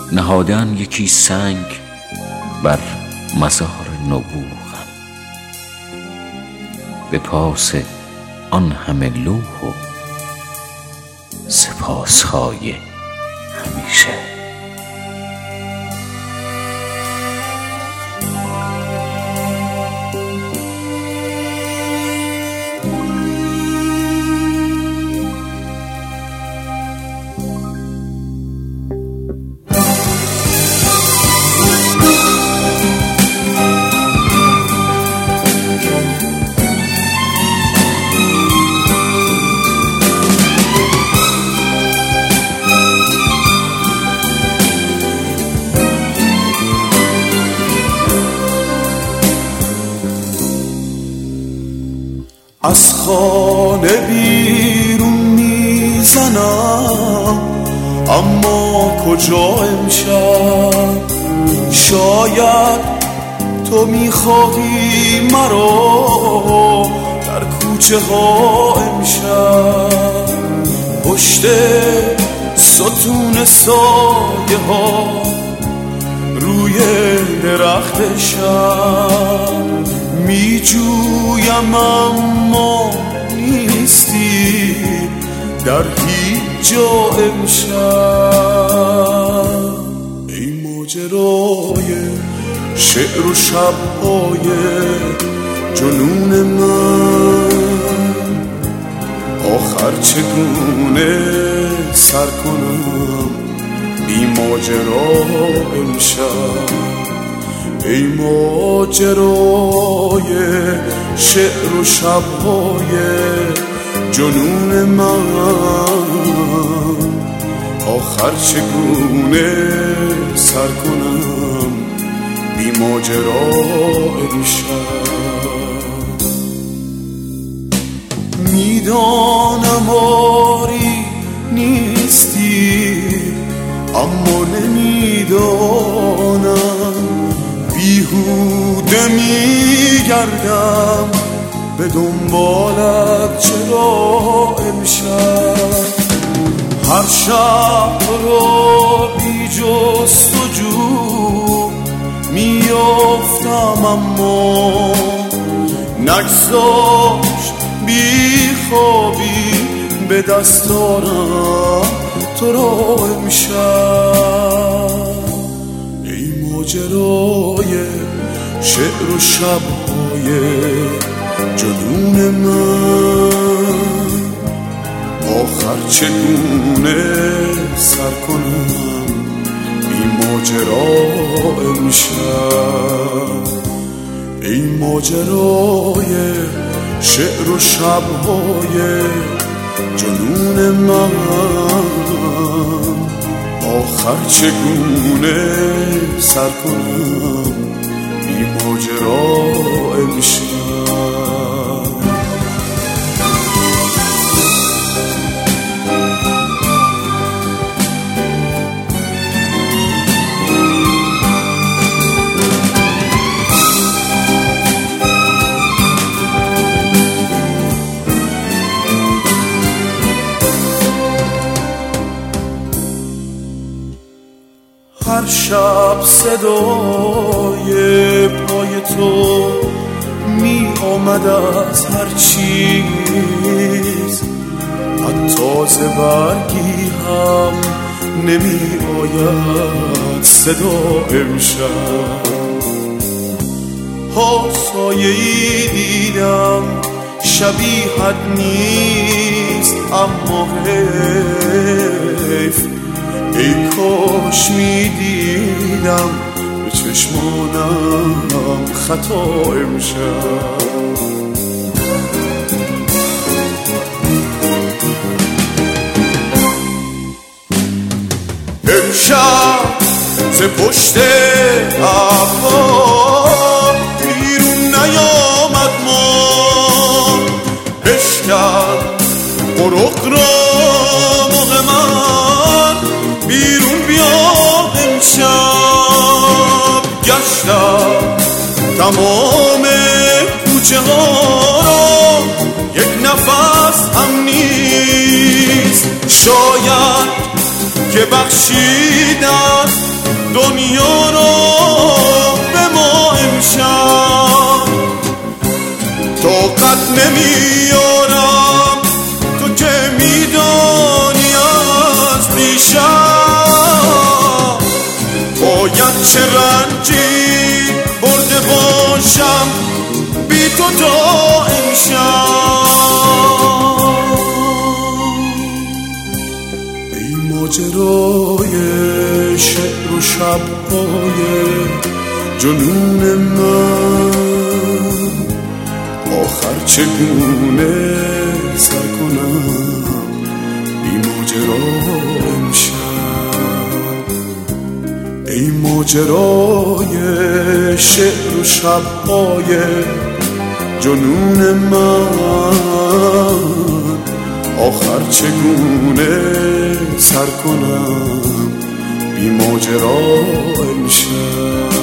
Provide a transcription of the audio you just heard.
نهادن یکی سنگ بر مزار نبوغم، به پاس آن همه لوح و سپاسهای همیشه. از خانه بیرون میزنم، اما کجا امشب؟ شاید تو میخواهی مرا در کوچه ها امشب، پشت ستون سایه ها روی درخت شب میجویم اما نیستی در هیچ جا امشب. ای ماجرای شعر و شبهای جنون من، آخر چگونه سر کنم بی ماجرا امشب؟ ای ماجرای شعر و شبهای جنون من، آخر چگونه سر کنم بی ماجرا امشب؟ میدانم آری نیستی، اما نمیدانم بیهوده میگردم به دنبالت چرا امشب؟ هر شب تو رو بی جستجو میافتم، اما نگذاشت بی خوابی به دست آرم تو را امشب. ای ماجرای شعر و شبهای جنون من، آخر چگونه سر کنم بی ماجرا امشب؟ ای ماجرای شعر و شبهای جنون من، آخر چگونه سر کنم بی ماجرا امشب؟ هر شب صدای پای تو می آمد از هر چیز، حتی ز برگی هم نمی آید صدا امشب. سایه‌ای دیدم شبیهت نیست، اما حیف، ای کاش می دیدم به چشمانم خطا امشب. امشب ز پشت ابرها بیرون نیامد ما، بشکن قرق را موق من بیرون بیاد امشب. گشتم تمام کوچه ها را، یک نفس هم نیست، شاید که بخشیدن دنیا رو به ما امشب طاقت نمیارم، تو که میدانی از دیشب باید چه رنجی برده باشم بی تو تا امشب. ای ماجرای شعر و شب‌های جنون من، آخر چگونه سر کنم بی ماجرا امشب. ای ماجرای شعر و شب‌های جنون من، آخر چگونه سر کنم بی ماجرا امشب.